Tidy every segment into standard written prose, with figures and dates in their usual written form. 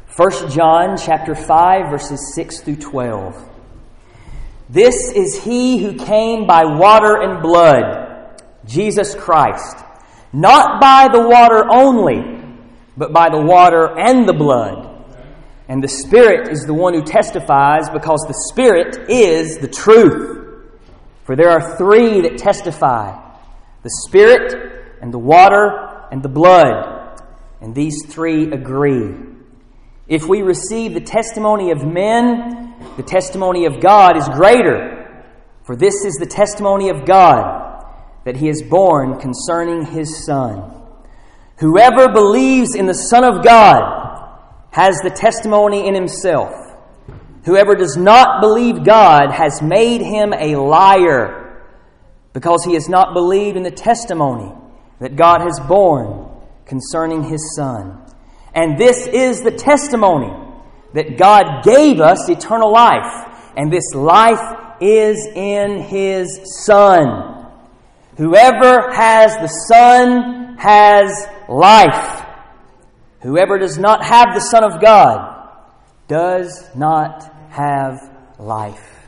1 John chapter 5, verses 6 through 12. This is he who came by water and blood, Jesus Christ, not by the water only, but by the water and the blood. And the Spirit is the one who testifies, because the Spirit is the truth. For there are three that testify, the Spirit and the water and the blood, and these three agree. If we receive the testimony of men, the testimony of God is greater. For this is the testimony of God, that He is born concerning His Son. Whoever believes in the Son of God has the testimony in himself. Whoever does not believe God has made him a liar, because he has not believed in the testimony that God has borne concerning His Son. And this is the testimony, that God gave us eternal life, and this life is in His Son. Whoever has the Son has life. Whoever does not have the Son of God does not have life.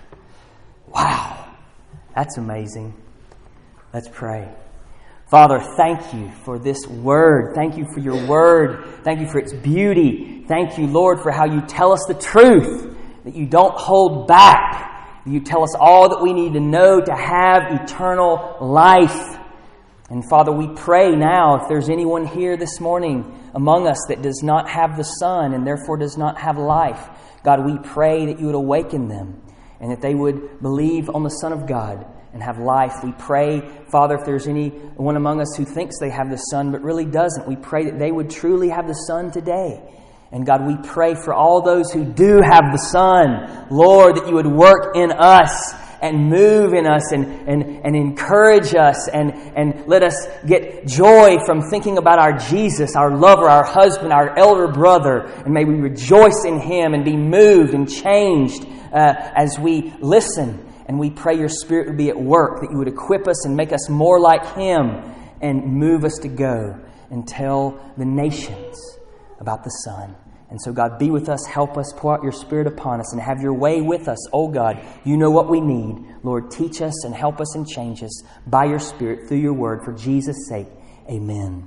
Wow, that's amazing. Let's pray. Father, thank You for this Word. Thank You for Your Word. Thank You for its beauty. Thank You, Lord, for how You tell us the truth, that You don't hold back. You tell us all that we need to know to have eternal life. And Father, we pray now, if there's anyone here this morning among us that does not have the Son and therefore does not have life, God, we pray that You would awaken them and that they would believe on the Son of God and have life. We pray, Father, if there's anyone among us who thinks they have the Son but really doesn't, we pray that they would truly have the Son today. And God, we pray for all those who do have the Son, Lord, that You would work in us and move in us and encourage us and let us get joy from thinking about our Jesus, our lover, our husband, our elder brother. And may we rejoice in Him and be moved and changed as we listen. And we pray Your Spirit would be at work, that You would equip us and make us more like Him and move us to go and tell the nations about the Son. And so, God, be with us, help us, pour out Your Spirit upon us, and have Your way with us. Oh, God, You know what we need. Lord, teach us and help us and change us by Your Spirit through Your Word. For Jesus' sake, amen.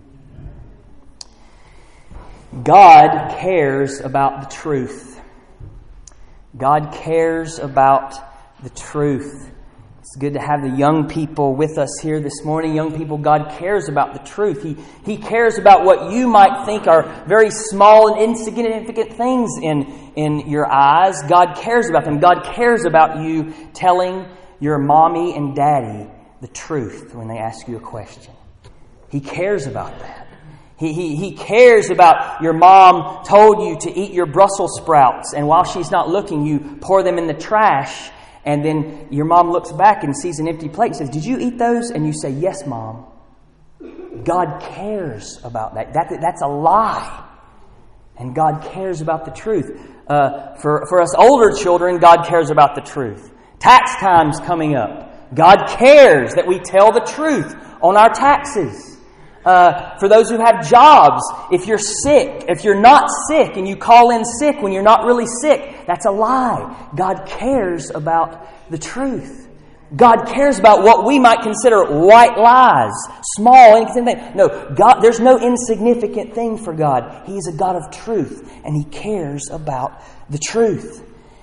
God cares about the truth. God cares about the truth. It's good to have the young people with us here this morning. Young people, God cares about the truth. He cares about what you might think are very small and insignificant things in your eyes. God cares about them. God cares about you telling your mommy and daddy the truth when they ask you a question. He cares about that. He cares about your mom told you to eat your Brussels sprouts, and while she's not looking, you pour them in the trash. And then your mom looks back and sees an empty plate and says, "Did you eat those?" And you say, "Yes, Mom." God cares about that. That's a lie. And God cares about the truth. For us older children, God cares about the truth. Tax time's coming up. God cares that we tell the truth on our taxes. For those who have jobs, if you're sick, if you're not sick and you call in sick when you're not really sick, that's a lie. God cares about the truth. God cares about what we might consider white lies, small, insignificant things. No, God, there's no insignificant thing for God. He is a God of truth, and He cares about the truth.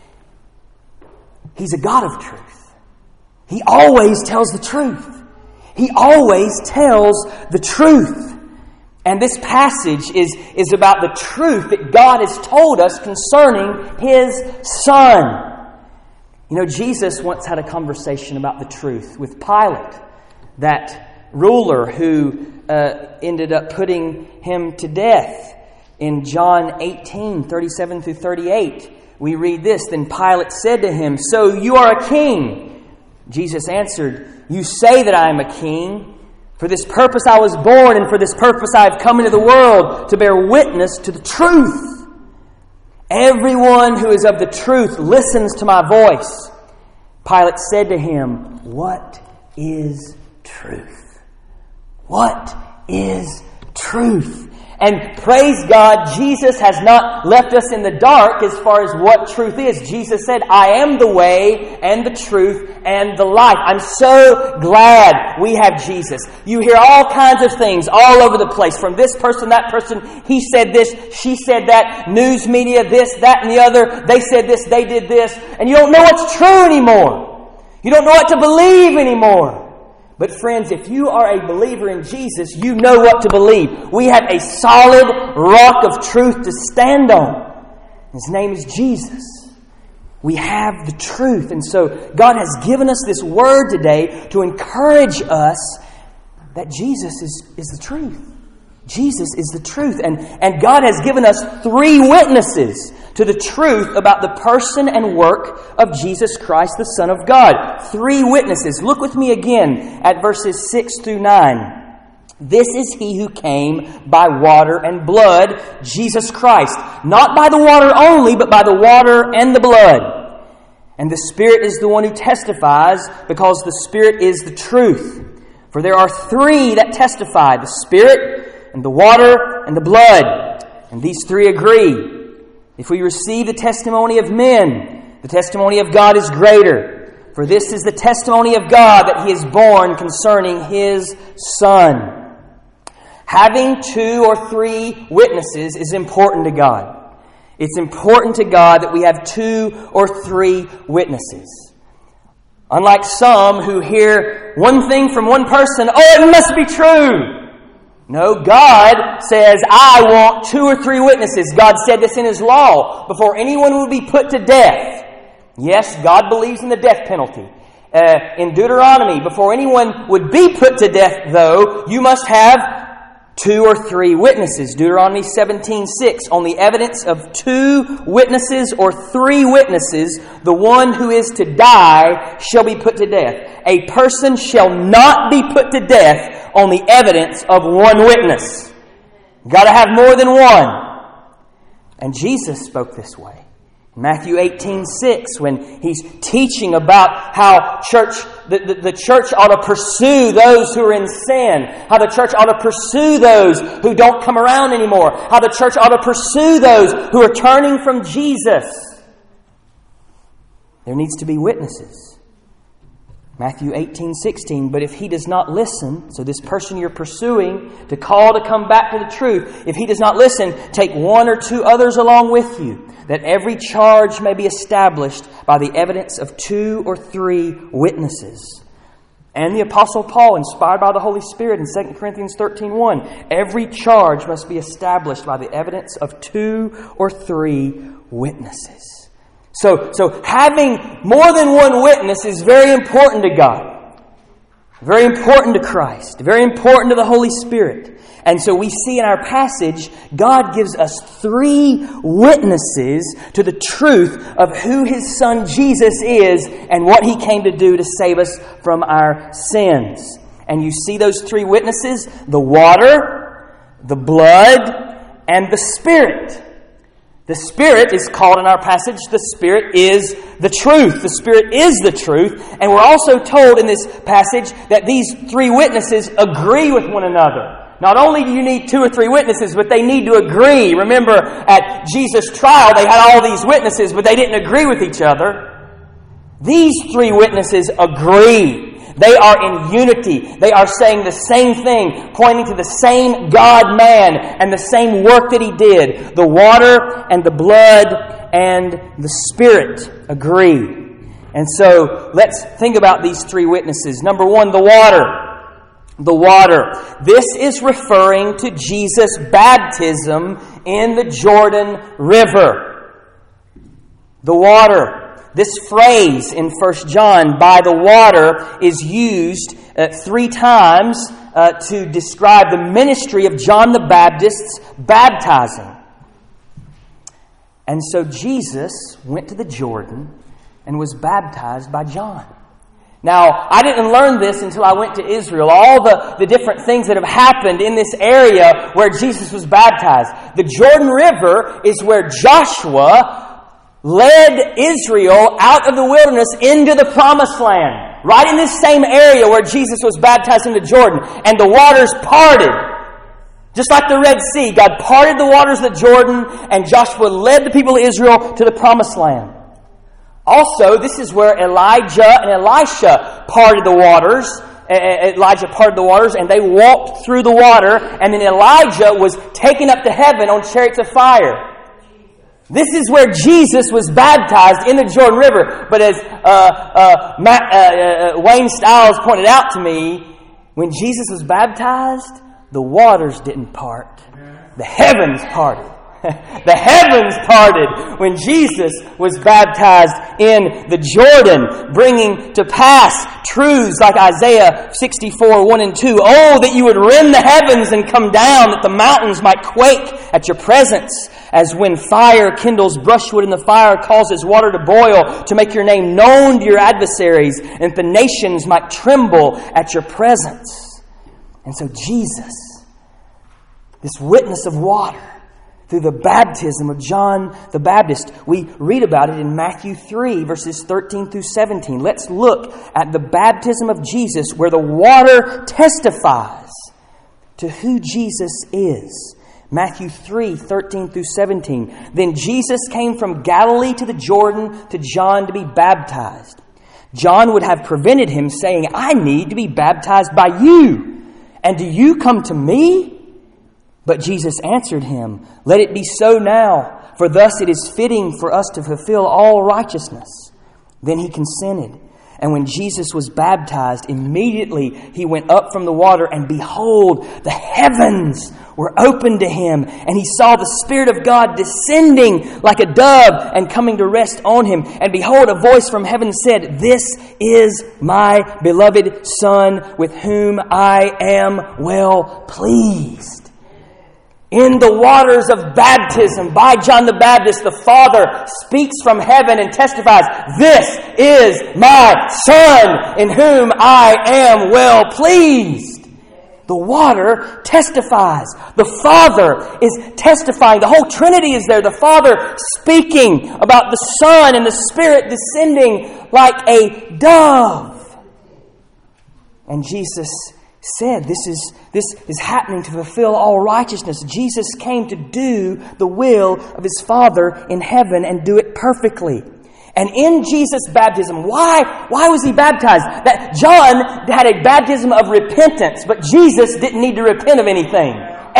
He's a God of truth. He always tells the truth. He always tells the truth. And this passage is about the truth that God has told us concerning His Son. You know, Jesus once had a conversation about the truth with Pilate, that ruler who ended up putting Him to death. In John 18, 37 through 38, we read this, "Then Pilate said to Him, 'So you are a king?' Jesus answered, 'You say that I am a king. For this purpose I was born, and for this purpose I have come into the world, to bear witness to the truth. Everyone who is of the truth listens to my voice.' Pilate said to Him, 'What is truth?' What is truth?" And praise God, Jesus has not left us in the dark as far as what truth is. Jesus said, I am the way and the truth and the life. I'm so glad we have Jesus. You hear all kinds of things all over the place from this person, that person. He said this, she said that, news media, this, that, and the other. They said this, they did this. And you don't know what's true anymore. You don't know what to believe anymore. But friends, if you are a believer in Jesus, you know what to believe. We have a solid rock of truth to stand on. His name is Jesus. We have the truth. And so God has given us this word today to encourage us that Jesus is the truth. Jesus is the truth. And God has given us 3 witnesses to the truth about the person and work of Jesus Christ, the Son of God. 3 witnesses. Look with me again at verses 6 through 9. This is He who came by water and blood, Jesus Christ. Not by the water only, but by the water and the blood. And the Spirit is the one who testifies, because the Spirit is the truth. For there are 3 that testify, the Spirit and the water and the blood. And these 3 agree. If we receive the testimony of men, the testimony of God is greater. For this is the testimony of God, that He is born concerning His Son. Having 2 or 3 witnesses is important to God. It's important to God that we have 2 or 3 witnesses. Unlike some who hear one thing from one person, oh, it must be true. No, God says, I want 2 or 3 witnesses. God said this in His law before anyone would be put to death. Yes, God believes in the death penalty. In Deuteronomy, before anyone would be put to death, though, you must have 2 or 3 witnesses. Deuteronomy 17:6. On the evidence of 2 witnesses or 3 witnesses, the one who is to die shall be put to death. A person shall not be put to death on the evidence of 1 witness. Got to have more than 1. And Jesus spoke this way. Matthew 18:6, when He's teaching about how the church ought to pursue those who are in sin, how the church ought to pursue those who don't come around anymore, how the church ought to pursue those who are turning from Jesus. There needs to be witnesses. Matthew 18:16, but if he does not listen, so this person you're pursuing to call to come back to the truth, if he does not listen, take 1 or 2 others along with you, that every charge may be established by the evidence of 2 or 3 witnesses. And the Apostle Paul, inspired by the Holy Spirit in 2 Corinthians 13:1, every charge must be established by the evidence of 2 or 3 witnesses. So having more than 1 witness is very important to God. Very important to Christ. Very important to the Holy Spirit. And so we see in our passage, God gives us 3 witnesses to the truth of who His Son Jesus is and what He came to do to save us from our sins. And you see those 3 witnesses: the water, the blood, and the Spirit. The Spirit is called in our passage, the Spirit is the truth. The Spirit is the truth. And we're also told in this passage that these 3 witnesses agree with one another. Not only do you need 2 or 3 witnesses, but they need to agree. Remember, at Jesus' trial, they had all these witnesses, but they didn't agree with each other. These 3 witnesses agree. They are in unity. They are saying the same thing, pointing to the same God-man and the same work that He did. The water and the blood and the Spirit agree. And so let's think about these 3 witnesses. Number 1, the water. The water. This is referring to Jesus' baptism in the Jordan River. The water. This phrase in 1 John, by the water, is used 3 times to describe the ministry of John the Baptist's baptizing. And so Jesus went to the Jordan and was baptized by John. Now, I didn't learn this until I went to Israel. All the different things that have happened in this area where Jesus was baptized. The Jordan River is where Joshua led Israel out of the wilderness into the promised land. Right in this same area where Jesus was baptized into Jordan. And the waters parted. Just like the Red Sea, God parted the waters of the Jordan, and Joshua led the people of Israel to the Promised Land. Also, this is where Elijah and Elisha parted the waters. Elijah parted the waters, and they walked through the water, and then Elijah was taken up to heaven on chariots of fire. This is where Jesus was baptized, in the Jordan River. But as Wayne Stiles pointed out to me, when Jesus was baptized, the waters didn't part. The heavens parted. The heavens parted when Jesus was baptized in the Jordan, bringing to pass truths like Isaiah 64, 1 and 2. Oh, that you would rend the heavens and come down, that the mountains might quake at your presence. As when fire kindles brushwood and the fire causes water to boil, to make your name known to your adversaries, and that the nations might tremble at your presence. And so Jesus, this witness of water, through the baptism of John the Baptist. We read about it in Matthew 3, verses 13 through 17. Let's look at the baptism of Jesus, where the water testifies to who Jesus is. Matthew 3, 13 through 17. Then Jesus came from Galilee to the Jordan to John to be baptized. John would have prevented him, saying, I need to be baptized by you, and do you come to me? But Jesus answered him, Let it be so now, for thus it is fitting for us to fulfill all righteousness. Then he consented. And when Jesus was baptized, immediately he went up from the water, and behold, the heavens were opened to him, and he saw the Spirit of God descending like a dove and coming to rest on him. And behold, a voice from heaven said, This is my beloved Son, with whom I am well pleased. In the waters of baptism by John the Baptist, the Father speaks from heaven and testifies, This is my Son, in whom I am well pleased. The water testifies. The Father is testifying. The whole Trinity is there. The Father speaking about the Son and the Spirit descending like a dove. And Jesus said, this is happening to fulfill all righteousness. Jesus came to do the will of his Father in heaven and do it perfectly. And in Jesus' baptism, why was he baptized? That John had a baptism of repentance, but Jesus didn't need to repent of anything.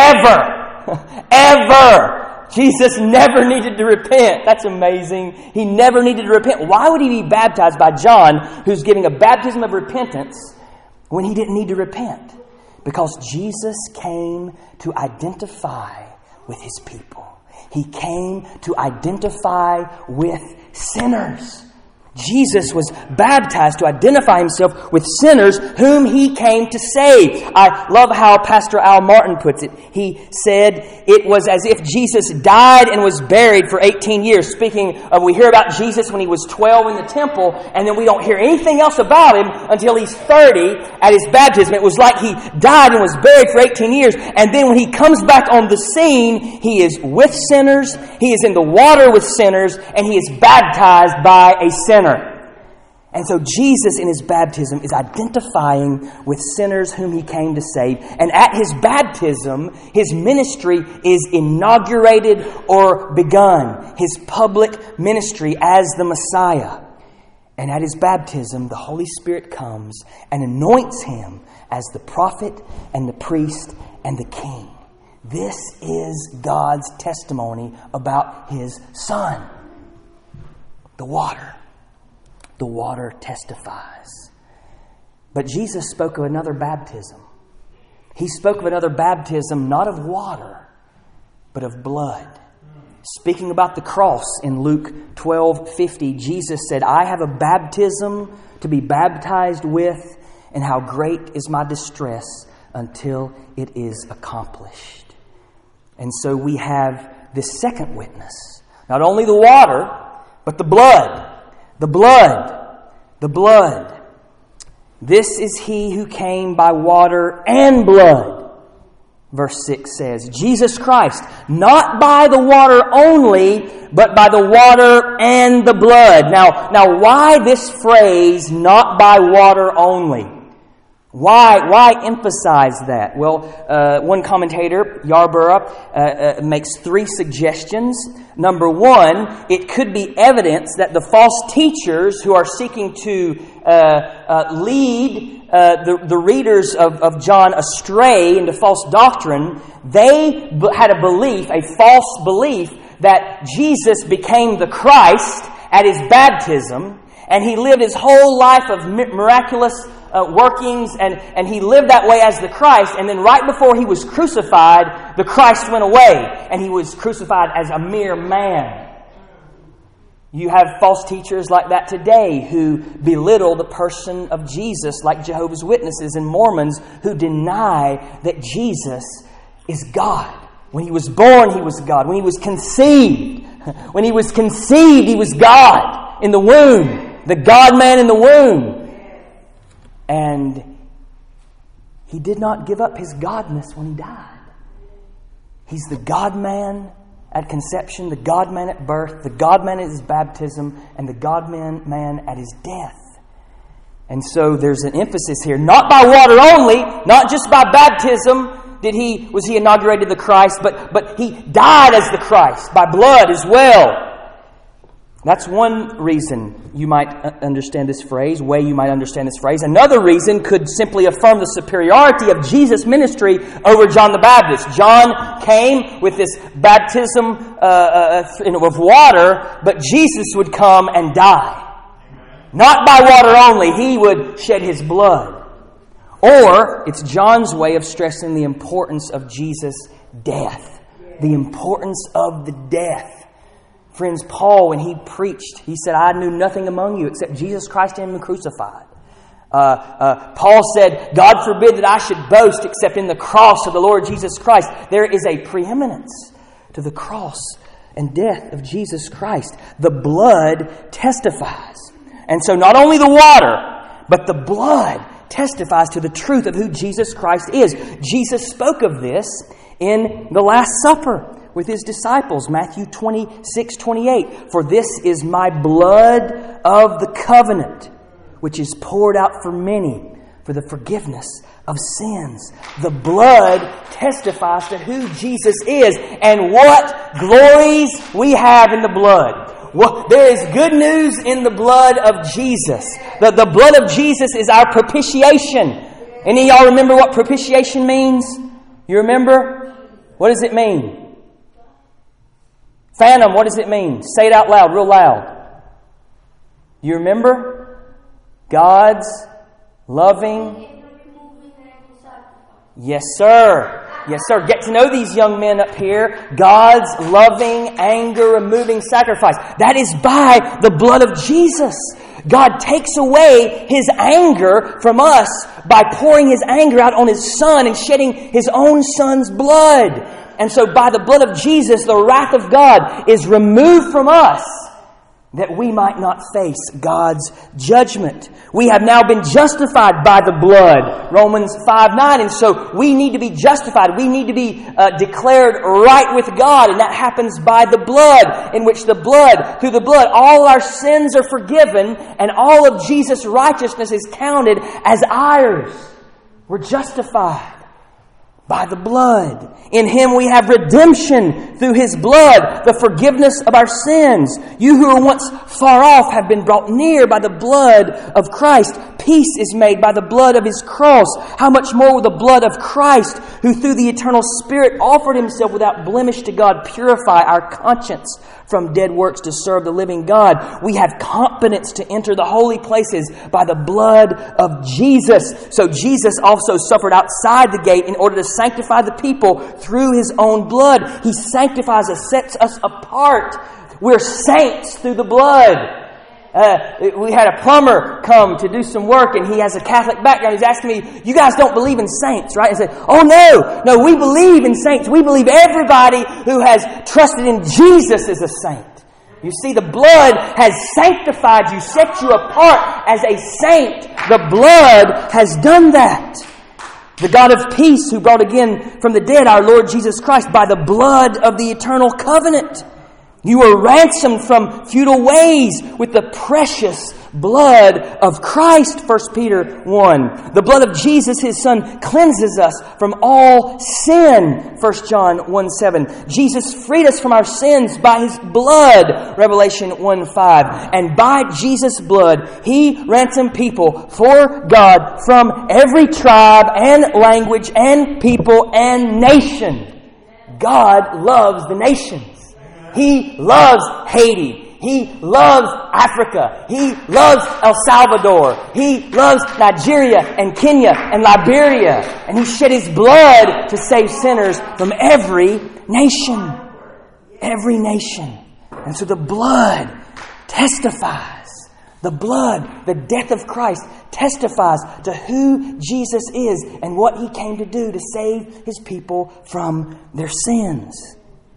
Ever. Ever. Jesus never needed to repent. That's amazing. He never needed to repent. Why would he be baptized by John, who's giving a baptism of repentance, when he didn't need to repent? Because Jesus came to identify with his people. He came to identify with sinners. Jesus was baptized to identify himself with sinners whom he came to save. I love how Pastor Al Martin puts it. He said it was as if Jesus died and was buried for 18 years. Speaking of, we hear about Jesus when he was 12 in the temple, and then we don't hear anything else about him until he's 30 at his baptism. It was like he died and was buried for 18 years, and then when he comes back on the scene, he is with sinners, he is in the water with sinners, and he is baptized by a sinner. And so Jesus in his baptism is identifying with sinners whom he came to save. And at his baptism, his ministry is inaugurated or begun. His public ministry as the Messiah. And at his baptism, the Holy Spirit comes and anoints him as the prophet and the priest and the king. This is God's testimony about his Son. The water. The water testifies. But Jesus spoke of another baptism. He spoke of another baptism, not of water, but of blood. Speaking about the cross in Luke 12:50, Jesus said, I have a baptism to be baptized with, and how great is my distress until it is accomplished. And so we have this second witness. Not only the water, but the blood. The blood, the blood. This is he who came by water and blood. Verse 6 says, Jesus Christ, not by the water only, but by the water and the blood. Now why this phrase, not by water only? Why emphasize that? Well, one commentator, Yarborough, makes 3 suggestions. Number 1, it could be evidence that the false teachers who are seeking to lead the readers of John astray into false doctrine, they had a false belief that Jesus became the Christ at His baptism, and He lived His whole life of miraculous workings, and He lived that way as the Christ, and then right before He was crucified, the Christ went away, and He was crucified as a mere man. You have false teachers like that today who belittle the person of Jesus, like Jehovah's Witnesses and Mormons, who deny that Jesus is God. When He was born, He was God. When He was conceived, He was God in the womb, the God-man in the womb. And He did not give up His godness when He died. He's the God-man at conception, the God-man at birth, the God-man at His baptism, and the God-man at His death. And so there's an emphasis here, not by water only, not just by baptism was He inaugurated the Christ, but He died as the Christ, by blood as well. That's one reason you might understand this phrase, way you might understand this phrase. Another reason could simply affirm the superiority of Jesus' ministry over John the Baptist. John came with this baptism of water, but Jesus would come and die. Not by water only, He would shed His blood. Or it's John's way of stressing the importance of Jesus' death. The importance of the death. Friends, Paul, when he preached, he said, I knew nothing among you except Jesus Christ and Him crucified. Paul said, God forbid that I should boast except in the cross of the Lord Jesus Christ. There is a preeminence to the cross and death of Jesus Christ. The blood testifies. And so not only the water, but the blood testifies to the truth of who Jesus Christ is. Jesus spoke of this in the Last Supper with His disciples, Matthew 26:28. For this is my blood of the covenant, which is poured out for many for the forgiveness of sins. The blood testifies to who Jesus is and what glories we have in the blood. Well, there is good news in the blood of Jesus. The blood of Jesus is our propitiation. Any of y'all remember what propitiation means? You remember? What does it mean? Phantom, what does it mean? Say it out loud, real loud. You remember? God's loving... Yes, sir. Yes, sir. Get to know these young men up here. God's loving, anger-removing sacrifice. That is by the blood of Jesus. God takes away His anger from us by pouring His anger out on His Son and shedding His own Son's blood. And so by the blood of Jesus, the wrath of God is removed from us that we might not face God's judgment. We have now been justified by the blood, Romans 5:9. And so we need to be justified. We need to be declared right with God. And that happens by the blood, in which through the blood, all our sins are forgiven and all of Jesus' righteousness is counted as ours. We're justified by the blood. In Him we have redemption through His blood, the forgiveness of our sins. You who were once far off have been brought near by the blood of Christ. Peace is made by the blood of His cross. How much more will the blood of Christ, who through the eternal Spirit offered Himself without blemish to God, purify our conscience from dead works to serve the living God? We have confidence to enter the holy places by the blood of Jesus. So Jesus also suffered outside the gate in order to sanctify the people through His own blood. He sanctifies us, sets us apart. We're saints through the blood. We had a plumber come to do some work, and he has a Catholic background. He's asking me, you guys don't believe in saints, right? I said, oh no, we believe in saints. We believe everybody who has trusted in Jesus is a saint. You see, the blood has sanctified you, set you apart as a saint. The blood has done that. The God of peace, who brought again from the dead our Lord Jesus Christ by the blood of the eternal covenant. You were ransomed from futile ways with the precious blood of Christ, 1 Peter 1. The blood of Jesus, His Son, cleanses us from all sin, 1 John 1:7. Jesus freed us from our sins by His blood, Revelation 1:5. And by Jesus' blood, He ransomed people for God from every tribe and language and people and nation. God loves the nations. He loves Haiti. He loves Africa. He loves El Salvador. He loves Nigeria and Kenya and Liberia. And He shed His blood to save sinners from every nation. Every nation. And so the blood testifies. The blood, the death of Christ, testifies to who Jesus is and what He came to do to save His people from their sins.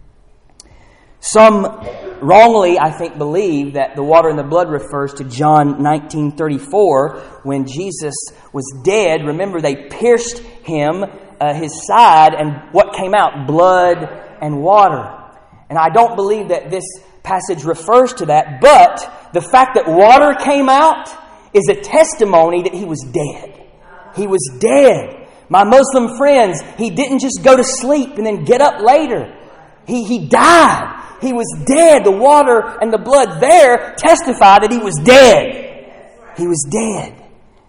Some wrongly, I think, believe that the water and the blood refers to John 19:34, when Jesus was dead. Remember, they pierced Him, His side, and what came out? Blood and water. And I don't believe that this passage refers to that, but the fact that water came out is a testimony that He was dead. He was dead. My Muslim friends, He didn't just go to sleep and then get up later. He died. He was dead. The water and the blood there testify that He was dead. He was dead.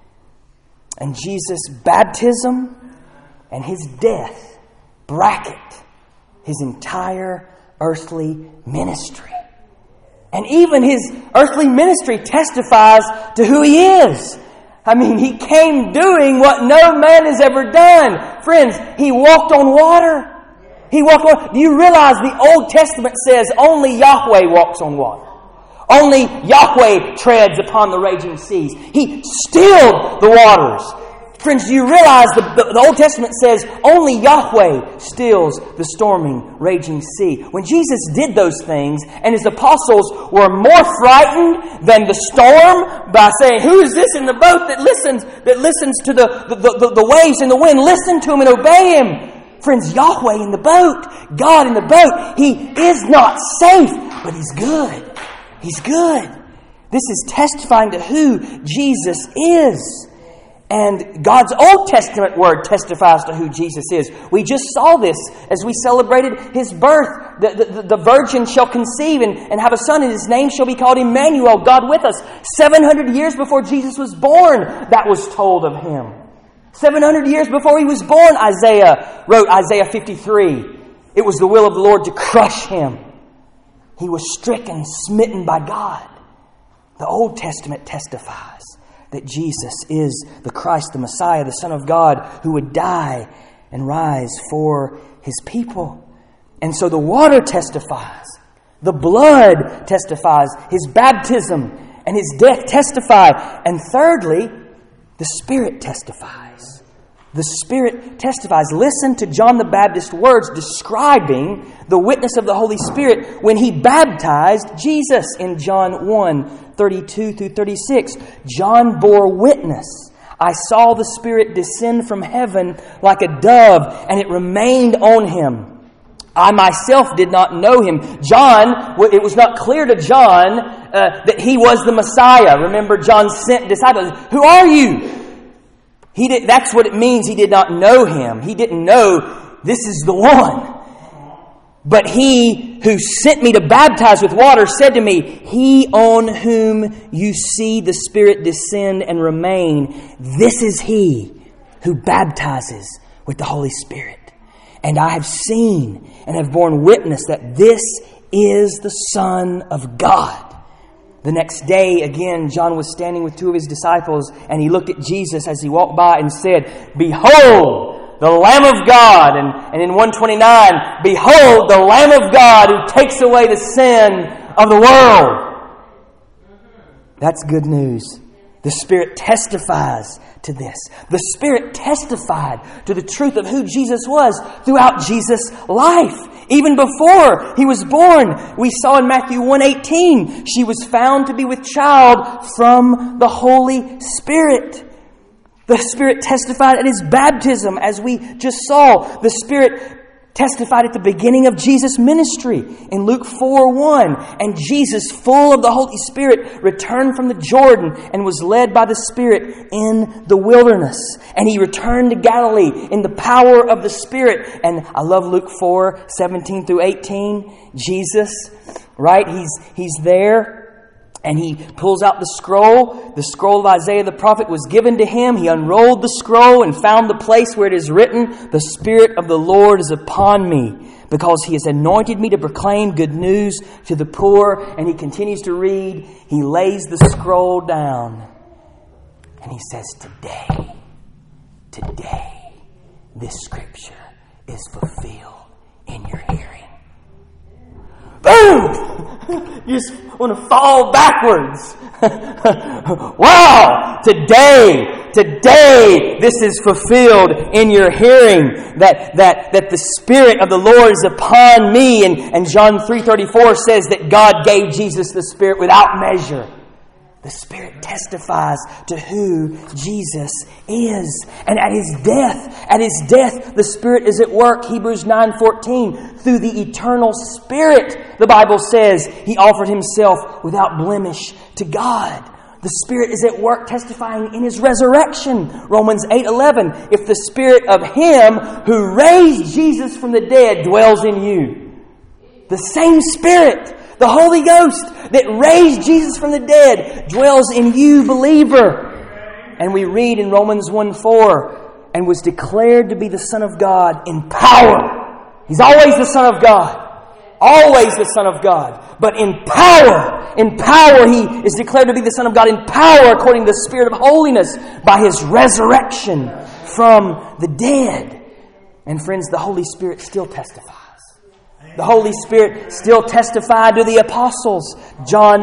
And Jesus' baptism and His death bracket His entire earthly ministry. And even His earthly ministry testifies to who He is. I mean, He came doing what no man has ever done. Friends, He walked on water. He walked on. Do you realize the Old Testament says only Yahweh walks on water? Only Yahweh treads upon the raging seas. He stilled the waters. Friends, do you realize the Old Testament says only Yahweh stills the storming, raging sea? When Jesus did those things and His apostles were more frightened than the storm by saying, "Who is this in the boat that listens to the waves and the wind? Listen to Him and obey Him." Friends, Yahweh in the boat, God in the boat, He is not safe, but He's good. He's good. This is testifying to who Jesus is. And God's Old Testament Word testifies to who Jesus is. We just saw this as we celebrated His birth. The virgin shall conceive and have a son, and His name shall be called Emmanuel, God with us. 700 years before Jesus was born, that was told of Him. 700 years before He was born, Isaiah wrote Isaiah 53. It was the will of the Lord to crush Him. He was stricken, smitten by God. The Old Testament testifies that Jesus is the Christ, the Messiah, the Son of God, who would die and rise for His people. And so the water testifies. The blood testifies. His baptism and His death testify. And thirdly, the Spirit testifies. The Spirit testifies. Listen to John the Baptist's words describing the witness of the Holy Spirit when he baptized Jesus in John 1:32-36. John bore witness. "I saw the Spirit descend from heaven like a dove, and it remained on Him. I myself did not know Him." John, it was not clear to John that he was the Messiah. Remember, John sent disciples. "Who are you?" That's what it means. He did not know Him. He didn't know this is the one. "But He who sent me to baptize with water said to me, 'He on whom you see the Spirit descend and remain, this is He who baptizes with the Holy Spirit. And I have seen and have borne witness that this is the Son of God.'" The next day, again, John was standing with two of his disciples, and he looked at Jesus as He walked by and said, "Behold, the Lamb of God." And in 129, "Behold, the Lamb of God who takes away the sin of the world." That's good news. The Spirit testifies to this. The Spirit testified to the truth of who Jesus was throughout Jesus' life. Even before He was born, we saw in Matthew 1:18, she was found to be with child from the Holy Spirit. The Spirit testified at His baptism, as we just saw. The Spirit testified at the beginning of Jesus' ministry in Luke 4:1. And Jesus, full of the Holy Spirit, returned from the Jordan and was led by the Spirit in the wilderness. And He returned to Galilee in the power of the Spirit. And I love Luke 4:17 through 18. Jesus, right? He's there. And He pulls out the scroll. The scroll of Isaiah the prophet was given to Him. He unrolled the scroll and found the place where it is written, "The Spirit of the Lord is upon me, because He has anointed me to proclaim good news to the poor." And He continues to read. He lays the scroll down. And He says, Today, this Scripture is fulfilled in your hearing. Boom! You just want to fall backwards. Wow! Today, this is fulfilled in your hearing. That the Spirit of the Lord is upon me. And John 3:34 says that God gave Jesus the Spirit without measure. The Spirit testifies to who Jesus is. And at His death, the Spirit is at work. Hebrews 9:14. Through the eternal Spirit, the Bible says, He offered Himself without blemish to God. The Spirit is at work testifying in His resurrection. Romans 8:11. If the Spirit of Him who raised Jesus from the dead dwells in you. The same Spirit, the Holy Ghost that raised Jesus from the dead, dwells in you, believer. And we read in Romans 1:4, and was declared to be the Son of God in power. He's always the Son of God. Always the Son of God. But in power, He is declared to be the Son of God in power according to the Spirit of holiness by His resurrection from the dead. And friends, the Holy Spirit still testifies. The Holy Spirit still testified to the apostles. John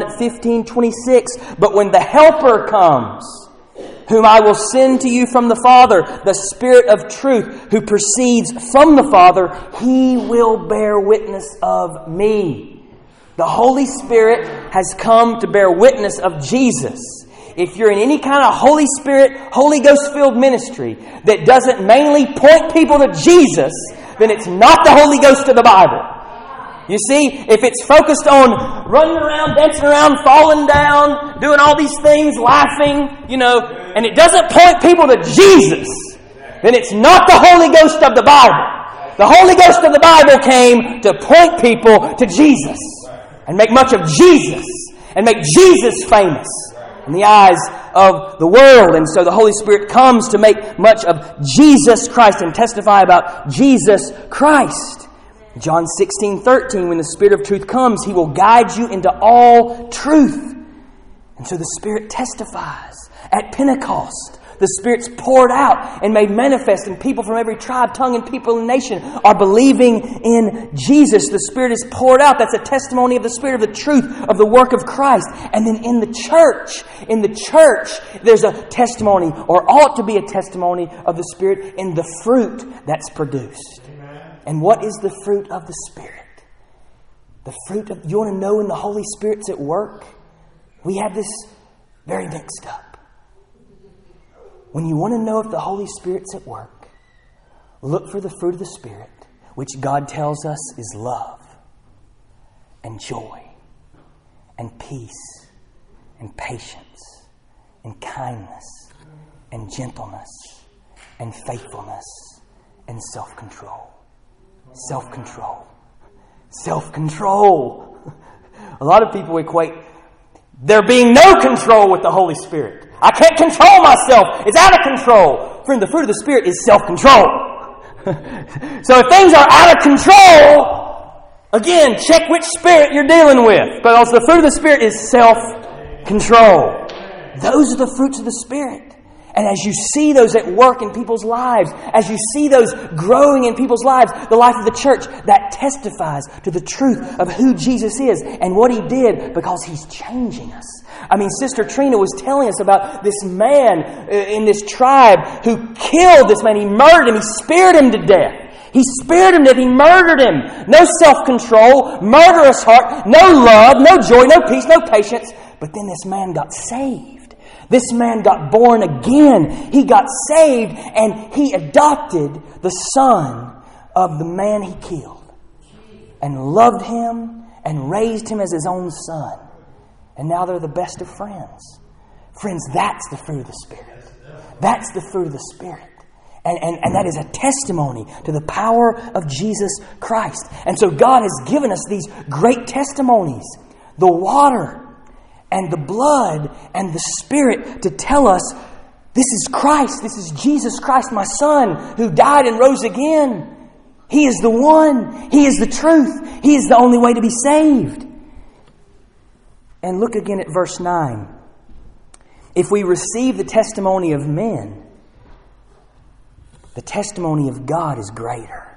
15:26. But when the Helper comes, whom I will send to you from the Father, the Spirit of truth, who proceeds from the Father, He will bear witness of me. The Holy Spirit has come to bear witness of Jesus. If you're in any kind of Holy Spirit, Holy Ghost-filled ministry that doesn't mainly point people to Jesus, then it's not the Holy Ghost of the Bible. You see, if it's focused on running around, dancing around, falling down, doing all these things, laughing, and it doesn't point people to Jesus, then it's not the Holy Ghost of the Bible. The Holy Ghost of the Bible came to point people to Jesus and make much of Jesus and make Jesus famous in the eyes of the world. And so the Holy Spirit comes to make much of Jesus Christ and testify about Jesus Christ. John 16:13, when the Spirit of truth comes, He will guide you into all truth. And so the Spirit testifies. At Pentecost, the Spirit's poured out and made manifest, and people from every tribe, tongue, and people and nation are believing in Jesus. The Spirit is poured out. That's a testimony of the Spirit, of the truth, of the work of Christ. And then in the church, there's a testimony, or ought to be a testimony of the Spirit in the fruit that's produced. And what is the fruit of the Spirit? The fruit of, you want to know when the Holy Spirit's at work? We have this very mixed up. When you want to know if the Holy Spirit's at work, look for the fruit of the Spirit, which God tells us is love and joy and peace and patience and kindness and gentleness and faithfulness and self-control. Self-control. Self-control. A lot of people equate there being no control with the Holy Spirit. I can't control myself. It's out of control. Friend, the fruit of the Spirit is self-control. So if things are out of control, again, check which spirit you're dealing with. Because the fruit of the Spirit is self-control. Those are the fruits of the Spirit. And as you see those at work in people's lives, as you see those growing in people's lives, the life of the church, that testifies to the truth of who Jesus is and what He did, because He's changing us. I mean, Sister Trina was telling us about this man in this tribe who killed this man. He murdered him. He speared him to death. He speared him to death. He murdered him. No self-control, murderous heart, no love, no joy, no peace, no patience. But then this man got saved. This man got born again. He got saved and he adopted the son of the man he killed and loved him and raised him as his own son. And now they're the best of friends. Friends, that's the fruit of the Spirit. That's the fruit of the Spirit. And that is a testimony to the power of Jesus Christ. And so God has given us these great testimonies. The water and the blood and the Spirit to tell us, this is Christ. This is Jesus Christ, my Son, who died and rose again. He is the one. He is the truth. He is the only way to be saved. And look again at verse 9. If we receive the testimony of men, the testimony of God is greater.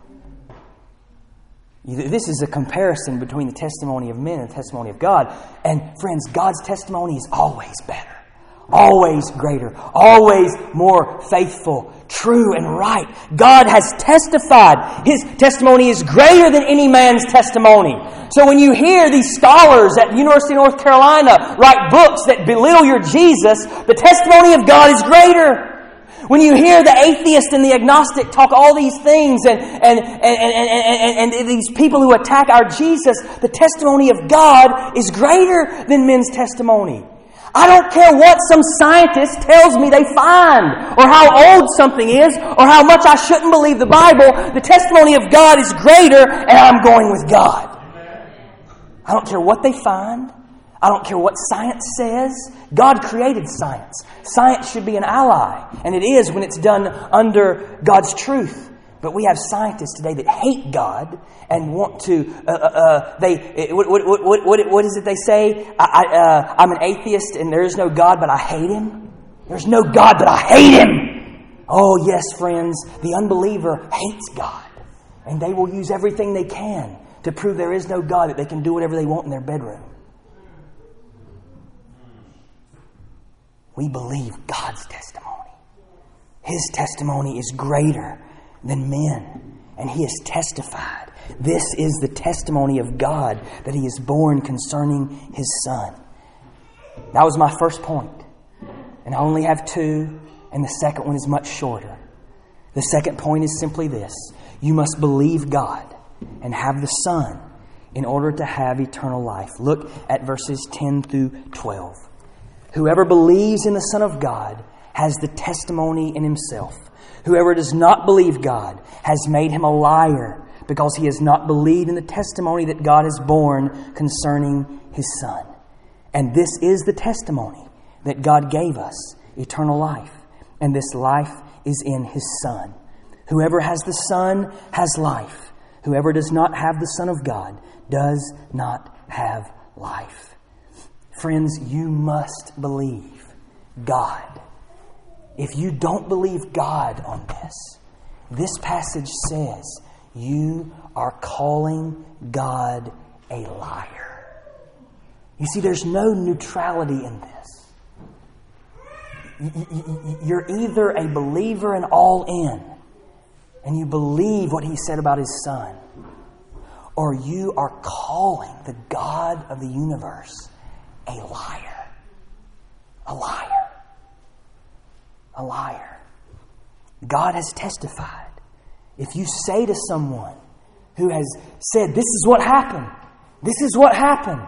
This is a comparison between the testimony of men and the testimony of God. And friends, God's testimony is always better, always greater, always more faithful, true and right. God has testified. His testimony is greater than any man's testimony. So when you hear these scholars at the University of North Carolina write books that belittle your Jesus, the testimony of God is greater. When you hear the atheist and the agnostic talk all these things and these people who attack our Jesus, the testimony of God is greater than men's testimony. I don't care what some scientist tells me they find, or how old something is, or how much I shouldn't believe the Bible. The testimony of God is greater, and I'm going with God. I don't care what they find. I don't care what science says. God created science. Science should be an ally, and it is when it's done under God's truth. But we have scientists today that hate God and want to. What is it they say? I'm an atheist and there is no God, but I hate Him. There's no God, but I hate Him. Oh yes, friends, the unbeliever hates God, and they will use everything they can to prove there is no God, that they can do whatever they want in their bedroom. We believe God's testimony. His testimony is greater than men. And He has testified. This is the testimony of God that He is born concerning His Son. That was my first point. And I only have two, and the second one is much shorter. The second point is simply this. You must believe God and have the Son in order to have eternal life. Look at verses 10 through 12. Whoever believes in the Son of God has the testimony in himself. Whoever does not believe God has made him a liar, because he has not believed in the testimony that God has borne concerning His Son. And this is the testimony that God gave us, eternal life. And this life is in His Son. Whoever has the Son has life. Whoever does not have the Son of God does not have life. Friends, you must believe God. If you don't believe God on this passage says you are calling God a liar. You see, there's no neutrality in this. You're either a believer and all in, and you believe what He said about His Son, or you are calling the God of the universe a liar. A liar. A liar. God has testified. If you say to someone who has said, this is what happened. This is what happened.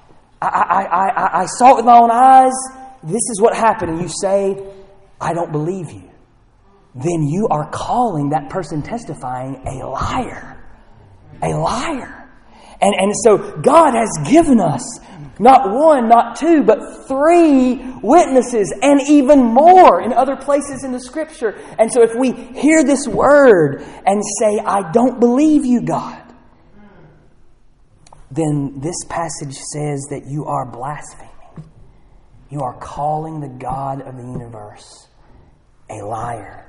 I saw it with my own eyes. This is what happened. And you say, I don't believe you. Then you are calling that person testifying a liar. A liar. And so God has given us not one, not two, but 3 witnesses, and even more in other places in the Scripture. And so if we hear this word and say, I don't believe you, God, then this passage says that you are blaspheming. You are calling the God of the universe a liar.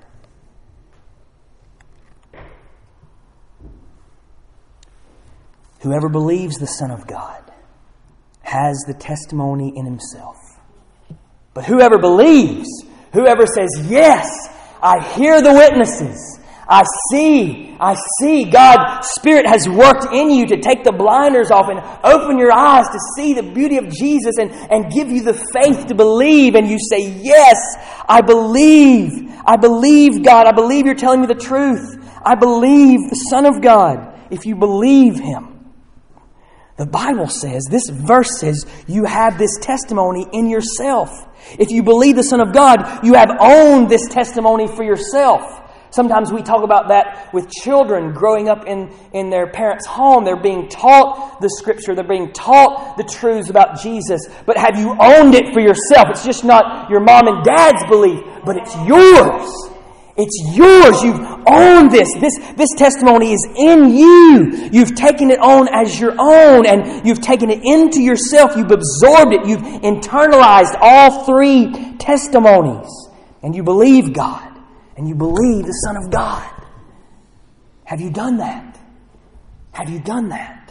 Whoever believes the Son of God has the testimony in himself. But whoever believes, whoever says, yes, I hear the witnesses, I see God's Spirit has worked in you to take the blinders off and open your eyes to see the beauty of Jesus and give you the faith to believe. And you say, yes, I believe God. I believe you're telling me the truth. I believe the Son of God. If you believe Him, the Bible says, this verse says, you have this testimony in yourself. If you believe the Son of God, you have owned this testimony for yourself. Sometimes we talk about that with children growing up in their parents' home. They're being taught the Scripture. They're being taught the truths about Jesus. But have you owned it for yourself? It's just not your mom and dad's belief, but it's yours. It's yours. You've owned this. This testimony is in you. You've taken it on as your own, and you've taken it into yourself. You've absorbed it. You've internalized all three testimonies. And you believe God. And you believe the Son of God. Have you done that? Have you done that?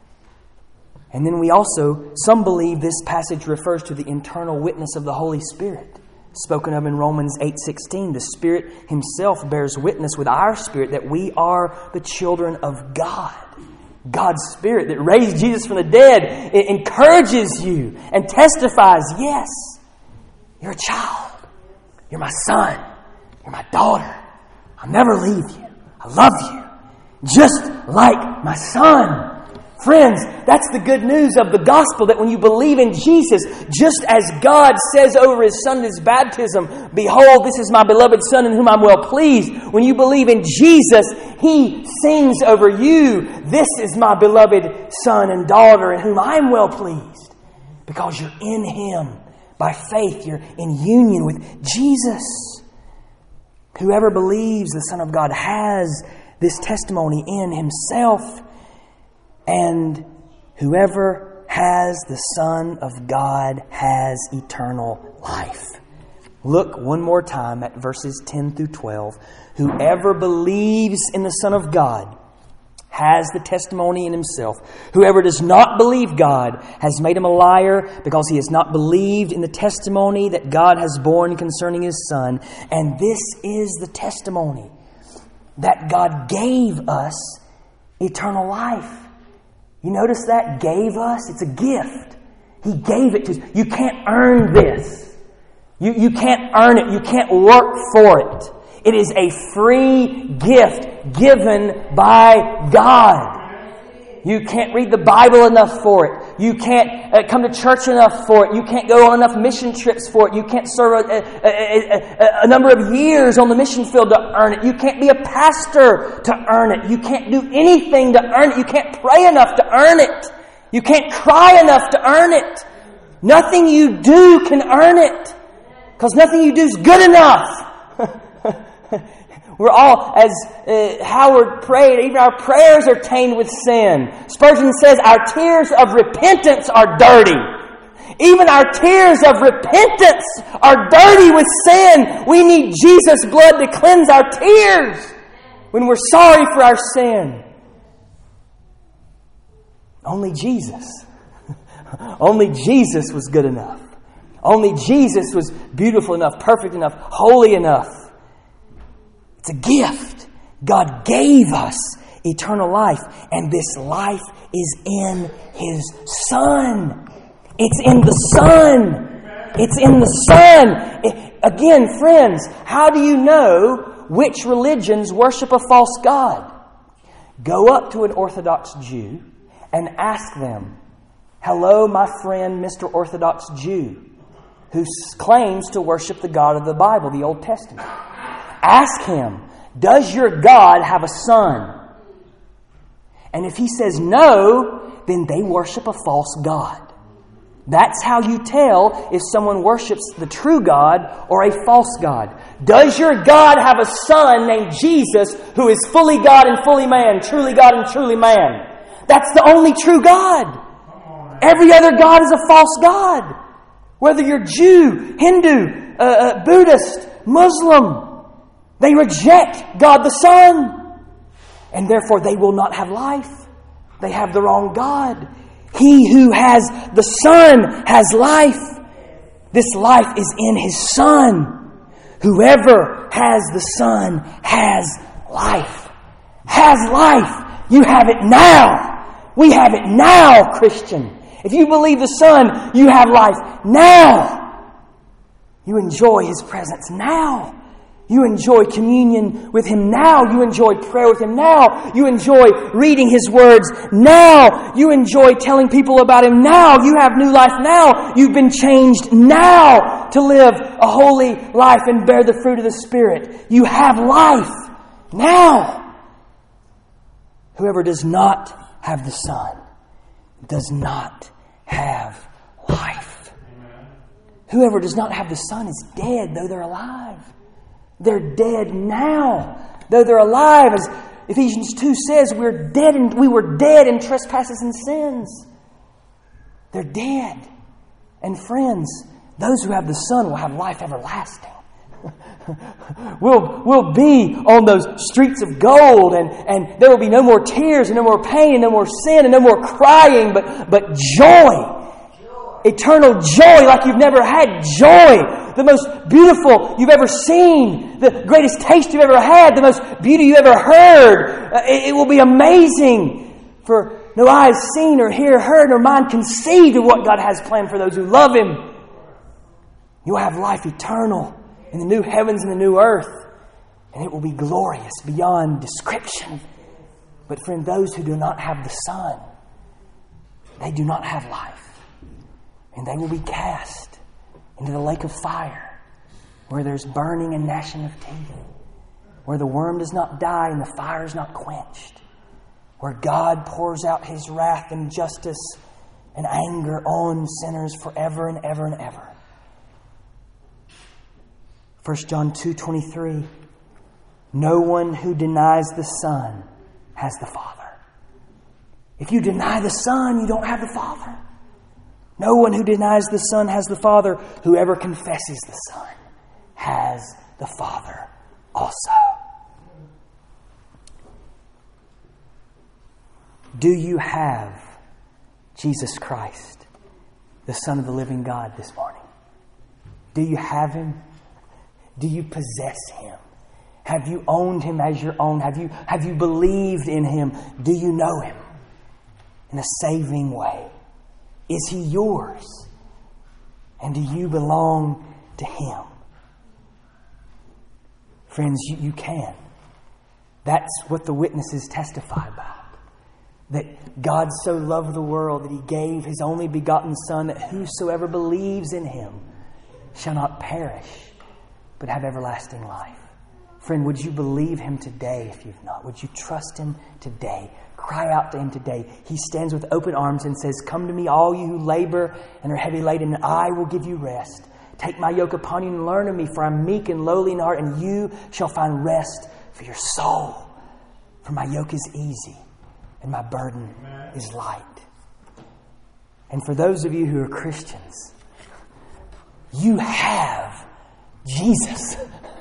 And then some believe this passage refers to the internal witness of the Holy Spirit, spoken of in Romans 8:16. The Spirit Himself bears witness with our spirit that we are the children of God. God's Spirit that raised Jesus from the dead, it encourages you and testifies, yes, you're a child. You're my son. You're my daughter. I'll never leave you. I love you. Just like my son. Friends, that's the good news of the gospel, that when you believe in Jesus, just as God says over His Son in His baptism, behold, this is my beloved Son in whom I'm well pleased. When you believe in Jesus, He sings over you, this is my beloved son and daughter in whom I'm well pleased. Because you're in Him. By faith, you're in union with Jesus. Whoever believes the Son of God has this testimony in himself. And whoever has the Son of God has eternal life. Look one more time at verses 10 through 12. Whoever believes in the Son of God has the testimony in himself. Whoever does not believe God has made him a liar, because he has not believed in the testimony that God has borne concerning His Son. And this is the testimony, that God gave us eternal life. You notice that? Gave us? It's a gift. He gave it to us. You can't earn this. You can't earn it. You can't work for it. It is a free gift given by God. You can't read the Bible enough for it. You can't come to church enough for it. You can't go on enough mission trips for it. You can't serve a number of years on the mission field to earn it. You can't be a pastor to earn it. You can't do anything to earn it. You can't pray enough to earn it. You can't cry enough to earn it. Nothing you do can earn it, because nothing you do is good enough. We're all, as Howard prayed, even our prayers are tainted with sin. Spurgeon says our tears of repentance are dirty. Even our tears of repentance are dirty with sin. We need Jesus' blood to cleanse our tears when we're sorry for our sin. Only Jesus. Only Jesus was good enough. Only Jesus was beautiful enough, perfect enough, holy enough. It's a gift. God gave us eternal life, and this life is in His Son. It's in the Son. It's in the Son. Again, friends, how do you know which religions worship a false god? Go up to an Orthodox Jew and ask them, "Hello, my friend, Mr. Orthodox Jew, who claims to worship the God of the Bible, the Old Testament. Ask him, does your God have a son?" And if he says no, then they worship a false god. That's how you tell if someone worships the true God or a false god. Does your God have a son named Jesus, who is fully God and fully man, truly God and truly man? That's the only true God. Every other god is a false god. Whether you're Jew, Hindu, Buddhist, Muslim, they reject God the Son. And therefore they will not have life. They have the wrong God. He who has the Son has life. This life is in His Son. Whoever has the Son has life. Has life. You have it now. We have it now, Christian. If you believe the Son, you have life now. You enjoy His presence now. You enjoy communion with Him now. You enjoy prayer with Him now. You enjoy reading His words now. You enjoy telling people about Him now. You have new life now. You've been changed now to live a holy life and bear the fruit of the Spirit. You have life now. Whoever does not have the Son does not have life. Whoever does not have the Son is dead, though they're alive. They're dead now, though they're alive. As Ephesians 2 says, we were dead in trespasses and sins. They're dead. And friends, those who have the Son will have life everlasting. We'll be on those streets of gold, and there will be no more tears and no more pain and no more sin and no more crying, but joy. Eternal joy like you've never had. Joy. The most beautiful you've ever seen. The greatest taste you've ever had. The most beauty you've ever heard. It will be amazing. For no eye has seen or ear heard or mind conceived of what God has planned for those who love Him. You'll have life eternal in the new heavens and the new earth. And it will be glorious beyond description. But friend, those who do not have the Son, they do not have life. And they will be cast into the lake of fire, where there's burning and gnashing of teeth, where the worm does not die and the fire is not quenched, where God pours out His wrath and justice and anger on sinners forever and ever and ever. 1 John 2:23, no one who denies the Son has the Father. If you deny the Son, you don't have the Father. No one who denies the Son has the Father. Whoever confesses the Son has the Father also. Do you have Jesus Christ, the Son of the living God, this morning? Do you have Him? Do you possess Him? Have you owned Him as your own? Have you believed in Him? Do you know Him in a saving way? Is He yours? And do you belong to Him? Friends, you can. That's what the witnesses testify about. That God so loved the world that He gave His only begotten Son, that whosoever believes in Him shall not perish, but have everlasting life. Friend, would you believe Him today if you've not? Would you trust Him today? Cry out to Him today. He stands with open arms and says, come to me, all you who labor and are heavy laden, and I will give you rest. Take my yoke upon you and learn of me, for I am meek and lowly in heart, and you shall find rest for your soul. For my yoke is easy and my burden is light. And for those of you who are Christians, you have Jesus.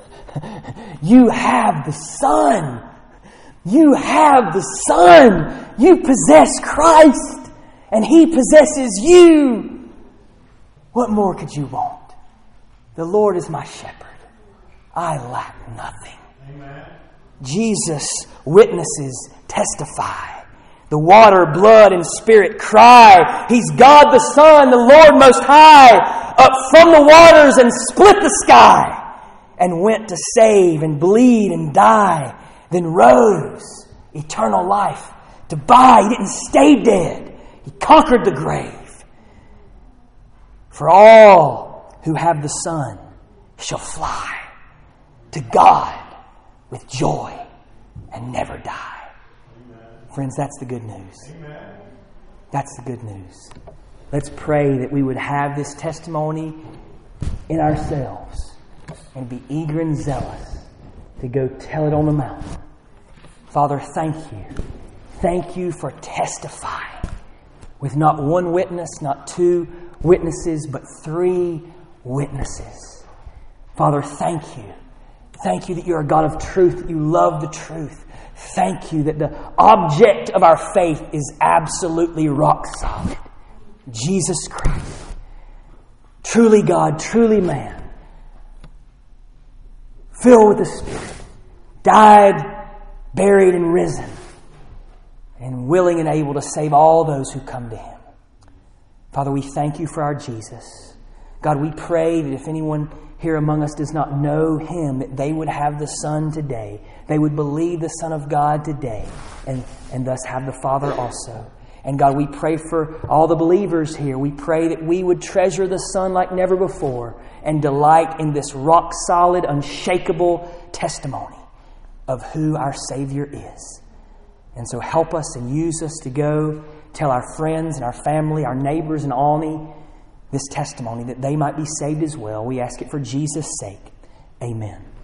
You have the Son. You have the Son. You possess Christ, and He possesses you. What more could you want? The Lord is my shepherd. I lack nothing. Amen. Jesus' witnesses testify. The water, blood, and Spirit cry, He's God the Son, the Lord Most High, up from the waters and split the sky, and went to save and bleed and die, then rose, eternal life, to buy. He didn't stay dead. He conquered the grave. For all who have the Son shall fly to God with joy and never die. Amen. Friends, that's the good news. Amen. That's the good news. Let's pray that we would have this testimony in ourselves and be eager and zealous to go tell it on the mountain. Father, thank you. Thank you for testifying with not one witness, not two witnesses, but three witnesses. Father, thank you. Thank you that you're a God of truth, that you love the truth. Thank you that the object of our faith is absolutely rock solid. Jesus Christ. Truly God, truly man. Filled with the Spirit. Died, buried, and risen. And willing and able to save all those who come to Him. Father, we thank you for our Jesus. God, we pray that if anyone here among us does not know Him, that they would have the Son today. They would believe the Son of God today and thus have the Father also. And God, we pray for all the believers here. We pray that we would treasure the Son like never before and delight in this rock-solid, unshakable testimony of who our Savior is. And so help us and use us to go tell our friends and our family, our neighbors in Alney, this testimony that they might be saved as well. We ask it for Jesus' sake. Amen.